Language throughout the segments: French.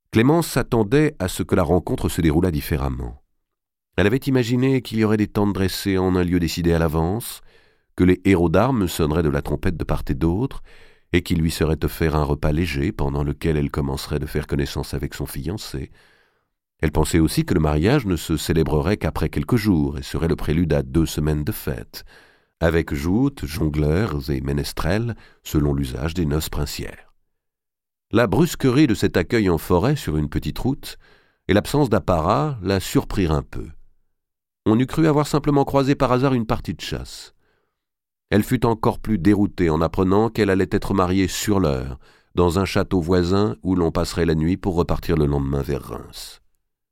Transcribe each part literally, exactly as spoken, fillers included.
Clémence s'attendait à ce que la rencontre se déroulât différemment. Elle avait imaginé qu'il y aurait des tentes dressées en un lieu décidé à l'avance, que les héros d'armes sonneraient de la trompette de part et d'autre, et qu'il lui serait offert un repas léger pendant lequel elle commencerait de faire connaissance avec son fiancé. Elle pensait aussi que le mariage ne se célébrerait qu'après quelques jours et serait le prélude à deux semaines de fête, avec joutes, jongleurs et ménestrels, selon l'usage des noces princières. La brusquerie de cet accueil en forêt sur une petite route et l'absence d'apparat la surprirent un peu. On eût cru avoir simplement croisé par hasard une partie de chasse. Elle fut encore plus déroutée en apprenant qu'elle allait être mariée sur l'heure, dans un château voisin où l'on passerait la nuit pour repartir le lendemain vers Reims.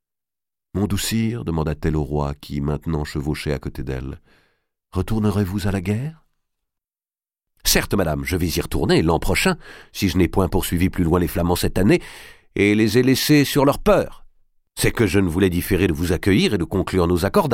« Mon doux sire, demanda-t-elle au roi, qui maintenant chevauchait à côté d'elle, « retournerez-vous à la guerre ?»« Certes, madame, je vais y retourner l'an prochain, si je n'ai point poursuivi plus loin les Flamands cette année, et les ai laissés sur leur peur. C'est que je ne voulais différer de vous accueillir et de conclure nos accordailles. »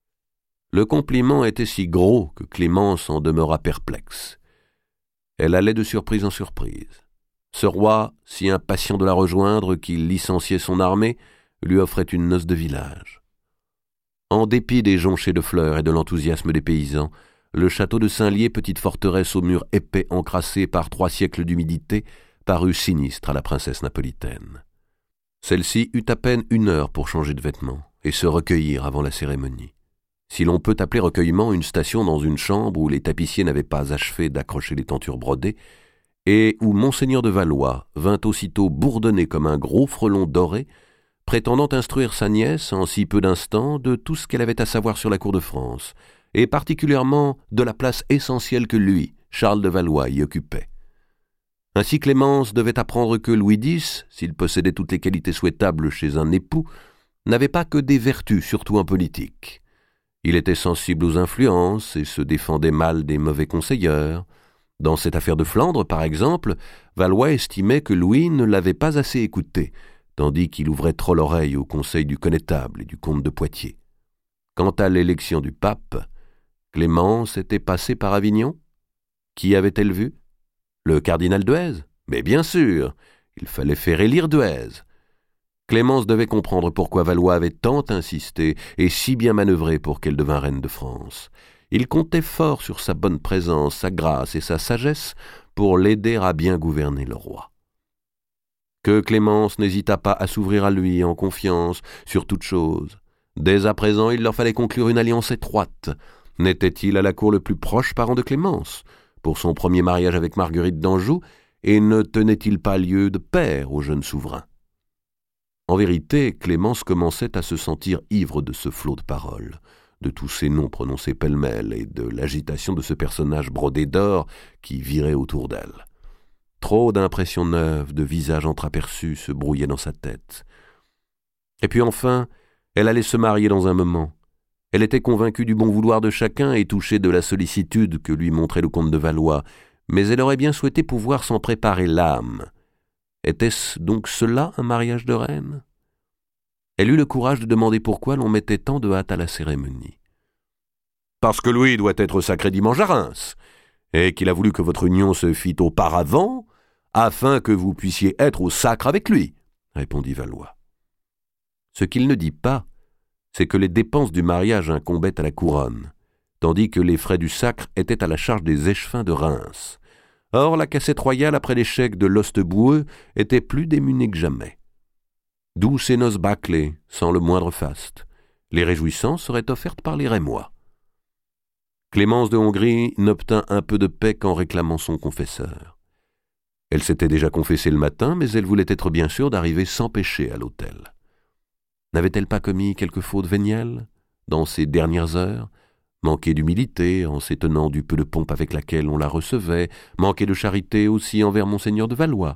Le compliment était si gros que Clémence en demeura perplexe. Elle allait de surprise en surprise. Ce roi, si impatient de la rejoindre qu'il licenciait son armée, lui offrait une noce de village. En dépit des jonchés de fleurs et de l'enthousiasme des paysans, le château de Saint-Lié, petite forteresse aux murs épais encrassés par trois siècles d'humidité, parut sinistre à la princesse napolitaine. Celle-ci eut à peine une heure pour changer de vêtements et se recueillir avant la cérémonie. Si l'on peut appeler recueillement une station dans une chambre où les tapissiers n'avaient pas achevé d'accrocher les tentures brodées, et où Monseigneur de Valois vint aussitôt bourdonner comme un gros frelon doré, prétendant instruire sa nièce en si peu d'instants de tout ce qu'elle avait à savoir sur la cour de France, et particulièrement de la place essentielle que lui, Charles de Valois, y occupait. Ainsi Clémence devait apprendre que Louis dix, s'il possédait toutes les qualités souhaitables chez un époux, n'avait pas que des vertus, surtout en politique. Il était sensible aux influences et se défendait mal des mauvais conseilleurs. Dans cette affaire de Flandre, par exemple, Valois estimait que Louis ne l'avait pas assez écouté, tandis qu'il ouvrait trop l'oreille aux conseils du connétable et du comte de Poitiers. Quant à l'élection du pape, Clémence était passée par Avignon. Qui avait-elle vu? Le cardinal d'Euze? Mais bien sûr, il fallait faire élire d'Euze. Clémence devait comprendre pourquoi Valois avait tant insisté et si bien manœuvré pour qu'elle devînt reine de France. Il comptait fort sur sa bonne présence, sa grâce et sa sagesse pour l'aider à bien gouverner le roi. Que Clémence n'hésita pas à s'ouvrir à lui en confiance sur toute chose. Dès à présent, il leur fallait conclure une alliance étroite. N'était-il à la cour le plus proche parent de Clémence, pour son premier mariage avec Marguerite d'Anjou, et ne tenait-il pas lieu de père au jeune souverain? En vérité, Clémence commençait à se sentir ivre de ce flot de paroles, de tous ces noms prononcés pêle-mêle et de l'agitation de ce personnage brodé d'or qui virait autour d'elle. Trop d'impressions neuves, de visages entreaperçus se brouillaient dans sa tête. Et puis enfin, elle allait se marier dans un moment. Elle était convaincue du bon vouloir de chacun et touchée de la sollicitude que lui montrait le comte de Valois, mais elle aurait bien souhaité pouvoir s'en préparer l'âme. Était-ce donc cela un mariage de reine? Elle eut le courage de demander pourquoi l'on mettait tant de hâte à la cérémonie. « Parce que Louis doit être sacré dimanche à Reims, et qu'il a voulu que votre union se fît auparavant, afin que vous puissiez être au sacre avec lui, » répondit Valois. Ce qu'il ne dit pas, c'est que les dépenses du mariage incombaient à la couronne, tandis que les frais du sacre étaient à la charge des échevins de Reims. Or, la cassette royale, après l'échec de l'Osteboueux, était plus démunie que jamais. D'où ces noces bâclées, sans le moindre faste. Les réjouissances seraient offertes par les Rémois. Clémence de Hongrie n'obtint un peu de paix qu'en réclamant son confesseur. Elle s'était déjà confessée le matin, mais elle voulait être bien sûre d'arriver sans péché à l'autel. N'avait-elle pas commis quelque faute vénielle, dans ces dernières heures? Manquer d'humilité en s'étonnant du peu de pompe avec laquelle on la recevait, manquer de charité aussi envers Monseigneur de Valois.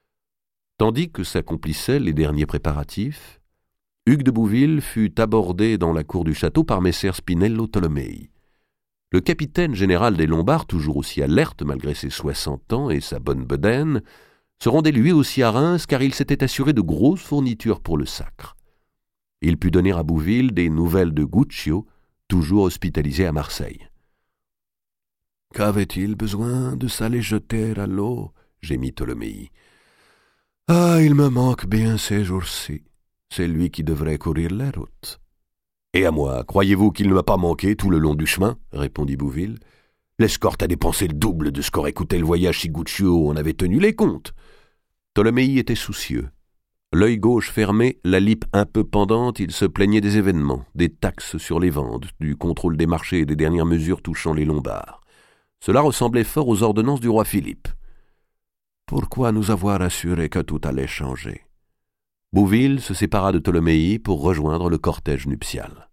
Tandis que s'accomplissaient les derniers préparatifs, Hugues de Bouville fut abordé dans la cour du château par messire Spinello Tolomei. Le capitaine général des Lombards, toujours aussi alerte malgré ses soixante ans et sa bonne bedaine, se rendait lui aussi à Reims car il s'était assuré de grosses fournitures pour le sacre. Il put donner à Bouville des nouvelles de Guccio, toujours hospitalisé à Marseille. « Qu'avait-il besoin de s'aller jeter à l'eau » gémit Tolomei. Ah, il me manque bien ces jours-ci. C'est lui qui devrait courir la route. » « Et à moi, croyez-vous qu'il ne m'a pas manqué tout le long du chemin ?» répondit Bouville. « L'escorte a dépensé le double de ce qu'aurait coûté le voyage si Guccio en avait tenu les comptes. » Ptolémée était soucieux. L'œil gauche fermé, la lippe un peu pendante, il se plaignait des événements, des taxes sur les ventes, du contrôle des marchés et des dernières mesures touchant les Lombards. Cela ressemblait fort aux ordonnances du roi Philippe. Pourquoi nous avoir assuré que tout allait changer ? Bouville se sépara de Ptolémée pour rejoindre le cortège nuptial.